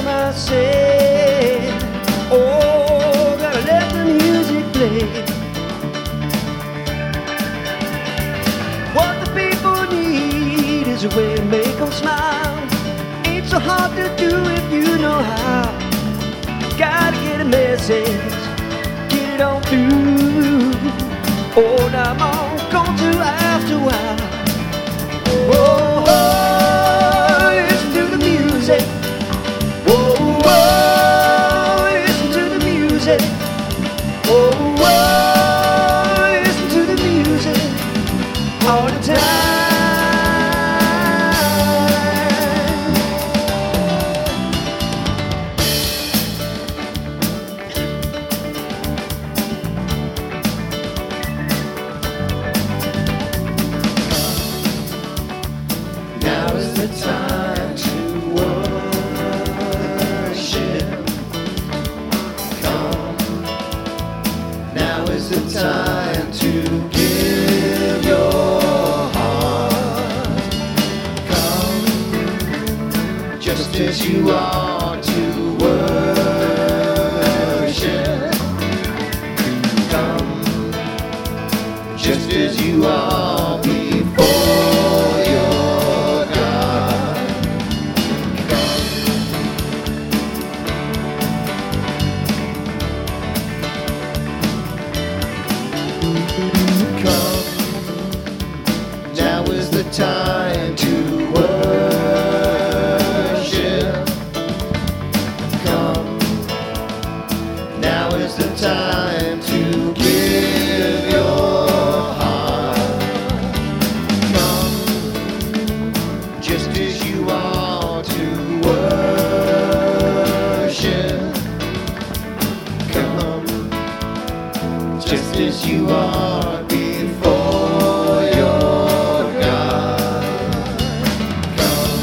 myself. Oh, gotta let the music play. What the people need is a way to make them smile. Ain't so hard to do if you know how. Gotta get a message, get it on through. Oh, now I'm on, going to after a while. Oh, oh, listen to the music. Oh, oh, listen to the music. Oh, oh, listen to the music all the time. Now is the time to worship. Come. Now is the time to give your heart. Come, just as you are to worship. Come, just as you are before your God. Come, now is the time to worship. Come, now is the time to give your heart. Come, just as you are to worship. Come, just as you are before your God. Come.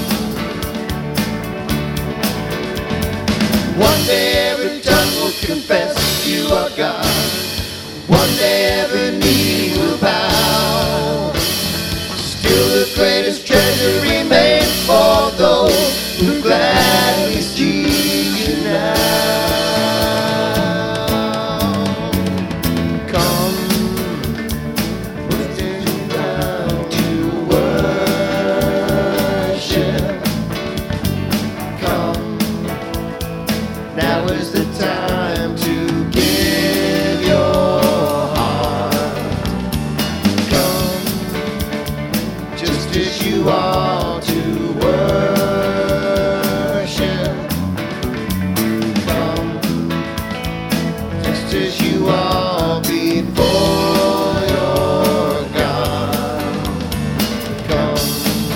One day every tongue will confess you are God. One day every knee will bow. Still the greatest treasure remains for those who gladly see you now. Come, put it down to worship. Come, now is the time to give your heart. Come, just as you are to worship. Come, just as you are before your God. Come.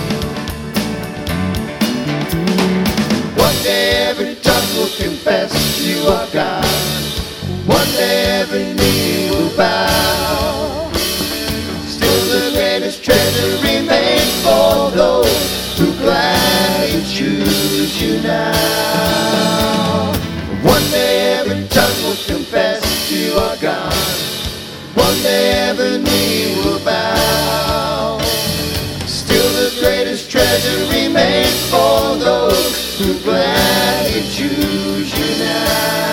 One day every tongue will confess you are God. One day every knee will bow. Still the greatest treasure remains for those who gladly choose you now. One day every tongue will confess you are God. One day every knee will bow. Still the greatest treasure remains for those who gladly choose you now.